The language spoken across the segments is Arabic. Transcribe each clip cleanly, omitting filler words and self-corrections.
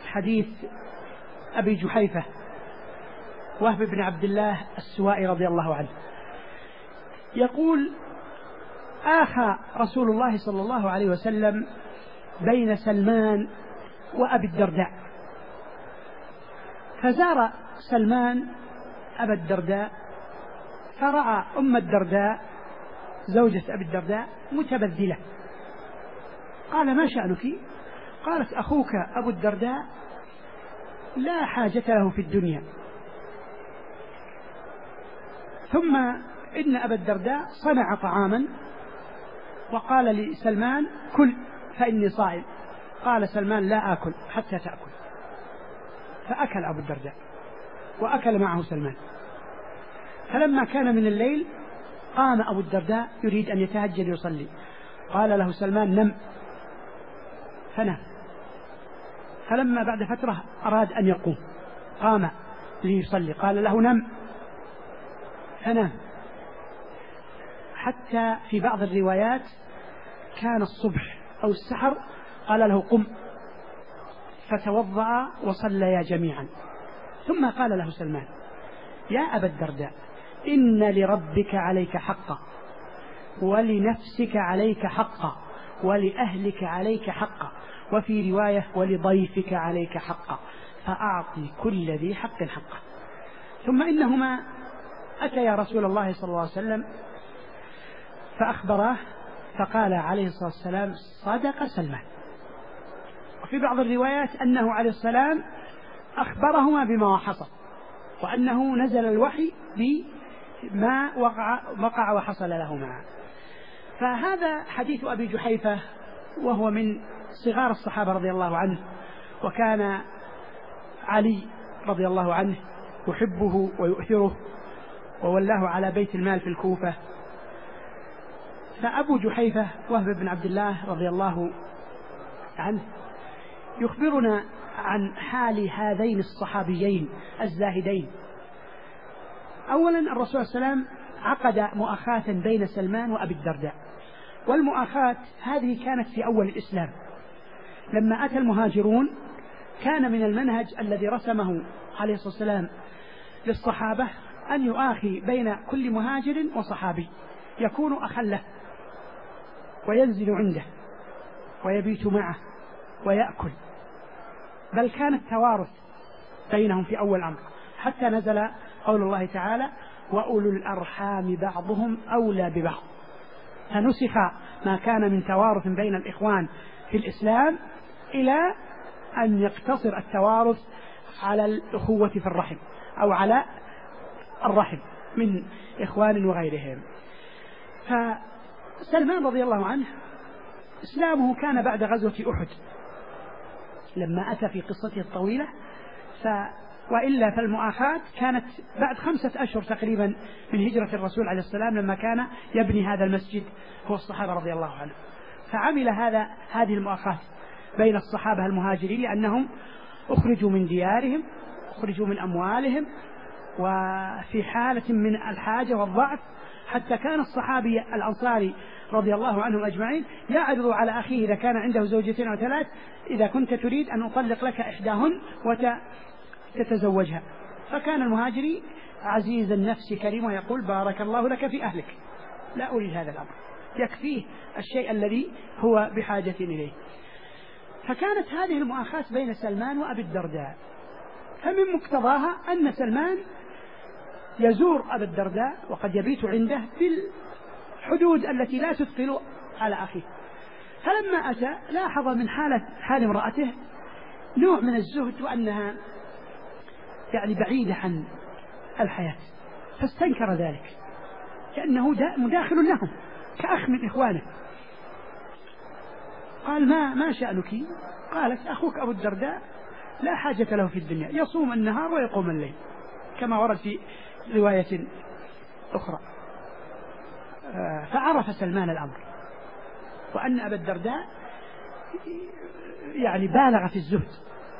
حديث أبي جحيفة وهب بن عبد الله السوائي رضي الله عنه يقول: آخى رسول الله صلى الله عليه وسلم بين سلمان وأبي الدرداء، فزار سلمان أبا الدرداء فرأى أم الدرداء زوجة أبي الدرداء متبذلة، قال: ما شأنك؟ قالت: أخوك أبو الدرداء لا حاجة له في الدنيا، ثم إن أبا الدرداء صنع طعاما وقال لسلمان: كل فإني صائم. قال سلمان: لا آكل حتى تأكل. فأكل أبو الدرداء وأكل معه سلمان. فلما كان من الليل قام أبو الدرداء يريد أن يتهجد يصلي، قال له سلمان: نم. فنام. فلما بعد فترة أراد أن يقوم قام ليصلي، قال له: نم. فنام. حتى في بعض الروايات كان الصبح أو السحر، قال له: قم. فتوضأ وصليا جميعا. ثم قال له سلمان: يا أبا الدرداء، إن لربك عليك حقا، ولنفسك عليك حقا، ولأهلك عليك حقا، وفي رواية ولضيفك عليك حقا، فأعطي كل ذي حق حقه. ثم إنهما أتيا رسول الله صلى الله عليه وسلم فأخبراه، فقال عليه الصلاة والسلام: صدق سلمان. وفي بعض الروايات أنه عليه السلام أخبرهما بما حصل، وأنه نزل الوحي بما وقع وحصل لهما. فهذا حديث أبي جحيفة، وهو من صغار الصحابة رضي الله عنه، وكان علي رضي الله عنه يحبه ويؤثره وولاه على بيت المال في الكوفة. فأبو جحيفة وهب بن عبد الله رضي الله عنه يخبرنا عن حال هذين الصحابيين الزاهدين. أولا الرسول صلى الله عليه وسلم عقد مؤاخاة بين سلمان وأبي الدرداء، والمؤاخاة هذه كانت في أول الإسلام. لما أتى المهاجرون كان من المنهج الذي رسمه عليه الصلاة والسلام للصحابة أن يؤاخي بين كل مهاجر وصحابي، يكون أخا له وينزل عنده ويبيت معه ويأكل، بل كان التوارث بينهم في أول الأمر، حتى نزل قول الله تعالى: وأولو الأرحام بعضهم أولى ببعض. فنسخ ما كان من توارث بين الإخوان في الإسلام إلى أن يقتصر التوارث على الأخوة في الرحم أو على الرحم من إخوان وغيرهم. فسلمان رضي الله عنه إسلامه كان بعد غزوة أحد لما أتى في قصته الطويلة، وإلا فالمؤاخاة كانت بعد 5 أشهر تقريبا من هجرة الرسول عليه السلام، لما كان يبني هذا المسجد هو الصحابة رضي الله عنهم. فعمل هذه المؤاخاة بين الصحابة المهاجرين، لأنهم أخرجوا من ديارهم، أخرجوا من أموالهم، وفي حالة من الحاجة والضعف، حتى كان الصحابي الأنصاري رضي الله عنهم أجمعين يعرض على أخيه إذا كان عنده 2 أو 3: إذا كنت تريد أن أطلق لك إحداهن وتتزوجها. فكان المهاجري عزيز النفس كريم ويقول: بارك الله لك في أهلك، لا أريد هذا الأمر، يكفيه الشيء الذي هو بحاجة إليه. فكانت هذه المؤاخاة بين سلمان وأبي الدرداء، فمن مقتضاها أن سلمان يزور أبا الدرداء وقد يبيت عنده بالحدود التي لا تثقل على أخيه. فلما أتى لاحظ من حال امرأته نوع من الزهد، وأنها يعني بعيدة عن الحياة، فاستنكر ذلك كأنه مداخل لهم كأخ من إخوانه. قال: ما شأنك؟ قالت: أخوك أبو الدرداء لا حاجة له في الدنيا، يصوم النهار ويقوم الليل، كما ورد في رواية أخرى. فعرف سلمان الأمر، وأن أبا الدرداء يعني بالغ في الزهد.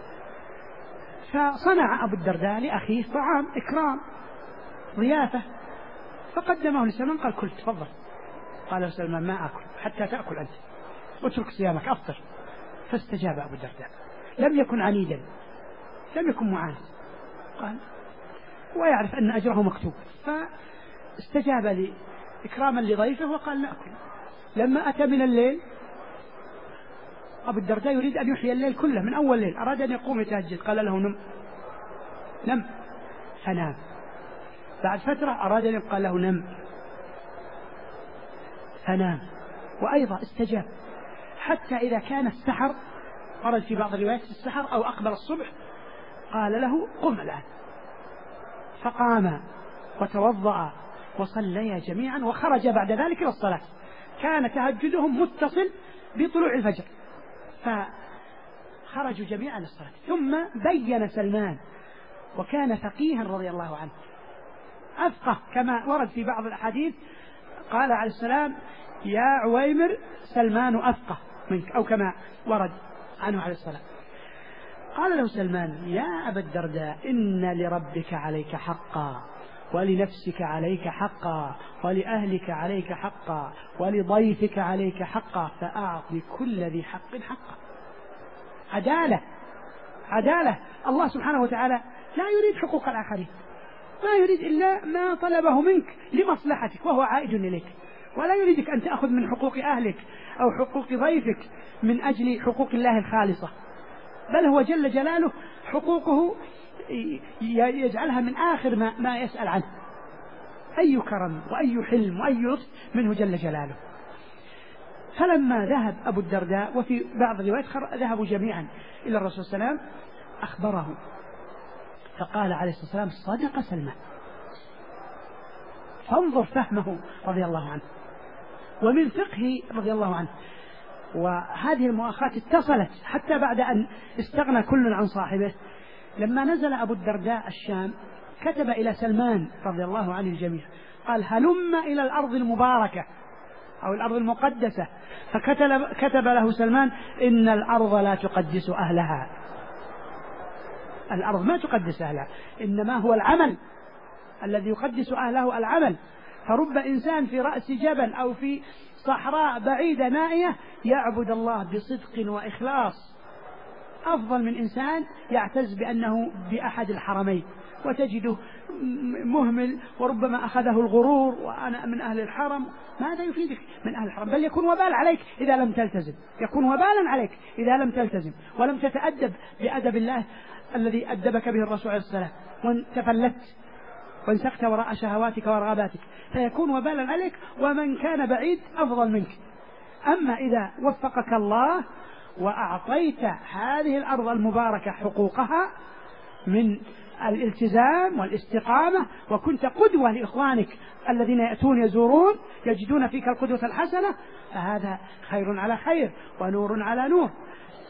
فصنع أبو الدرداء لأخيه طعام إكرام ضيافة، فقدمه لسلمان، قال: كل تفضل. قال له سلمان: ما أكل حتى تأكل أنت، اترك صيامك أفطر. فاستجاب أبو الدرداء، لم يكن عنيدا، لم يكن معاند، قال ويعرف أن أجره مكتوب، فاستجاب لي إكراما لضيفه وقال نأكل. لما أتى من الليل أبو الدرداء يريد أن يحيي الليل كله من أول ليل، أراد أن يقوم يتهجد، قال له نم، فنام. بعد فترة أراد أن يقال له نم، فنام، وأيضا استجاب، حتى إذا كان السحر، ورد في بعض الروايات السحر أو أقبل الصبح، قال له قم الآن، فقام وتوضأ وصليا جميعا وخرج بعد ذلك إلى الصلاة. كان تهجدهم متصل بطلوع الفجر، فخرجوا جميعا للصلاة. ثم بين سلمان، وكان فقيها رضي الله عنه، أفقه كما ورد في بعض الأحاديث، قال عليه السلام يا عويمر سلمان أفقه منك، أو كما ورد عنه عليه السلام. قال له سلمان يا أبا الدرداء إن لربك عليك حقا، ولنفسك عليك حقا، ولأهلك عليك حقا، ولضيفك عليك حقا، فأعطي كل ذي حق حقا. عدالة. الله سبحانه وتعالى لا يريد حقوق الآخرين، ما يريد إلا ما طلبه منك لمصلحتك وهو عائد إليك، ولا يريدك أن تأخذ من حقوق أهلك أو حقوق ضيفك من أجل حقوق الله الخالصة، بل هو جل جلاله حقوقه يجعلها من آخر ما يسأل عنه. أي كرم وأي حلم وأي لطف منه جل جلاله. فلما ذهب أبو الدرداء، وفي بعض الروايات ذهبوا جميعا إلى الرسول صلى الله عليه وسلم، أخبره، فقال عليه الصلاة والسلام صدق سلمان. فانظر فهمه رضي الله عنه ومن فقهه رضي الله عنه. وهذه المؤاخاة اتصلت حتى بعد أن استغنى كل عن صاحبه. لما نزل أبو الدرداء الشام كتب إلى سلمان رضي الله عن الجميع، قال هلم إلى الأرض المباركة أو الأرض المقدسة، فكتب له سلمان إن الأرض لا تقدس أهلها، الأرض ما تقدس أهلها، إنما هو العمل الذي يقدس أهله العمل. فرب إنسان في رأس جبل أو في صحراء بعيدة نائية يعبد الله بصدق وإخلاص، أفضل من إنسان يعتز بأنه بأحد الحرمين وتجده مهمل وربما أخذه الغرور وأنا من أهل الحرم. ماذا يفيدك من أهل الحرم؟ بل يكون وبال عليك إذا لم تلتزم، يكون وبالا عليك إذا لم تلتزم ولم تتأدب بأدب الله الذي أدبك به الرسول عليه السلام، وتفلت وانسقت وراء شهواتك ورغباتك، فيكون وبالا عليك، ومن كان بعيد أفضل منك. أما إذا وفقك الله وأعطيت هذه الأرض المباركة حقوقها من الالتزام والاستقامة، وكنت قدوة لإخوانك الذين يأتون يزورون يجدون فيك القدوة الحسنة، فهذا خير على خير ونور على نور.